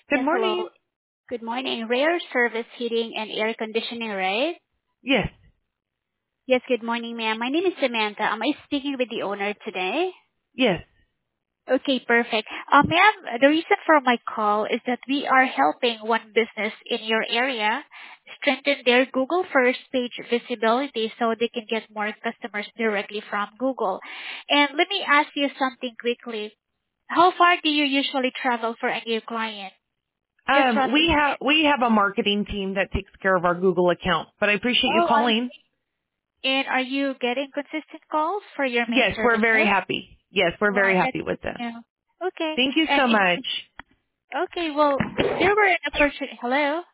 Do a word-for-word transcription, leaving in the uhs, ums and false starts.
Good Yes, morning. hello. Good morning. Rare Service Heating and Air Conditioning, right? Yes, Yes, good morning, ma'am. My name is Samantha. Am I speaking with the owner today? yes. Okay, perfect. Uh, ma'am, the reason for my call is that we are helping one business in your area strengthen their Google First page visibility so they can get more customers directly from Google. And let me ask you something quickly. How far do you usually travel for a new client? Just Um, we roughly. have we have a marketing team that takes care of our Google account, but I appreciate you Oh, I calling. And are you getting consistent calls for your main Yes, we're very services? happy. Yes, we're very Wow, that's happy good with them. to know. Okay. Thank you And so if, much. okay, well, if there were an opportunity, hello?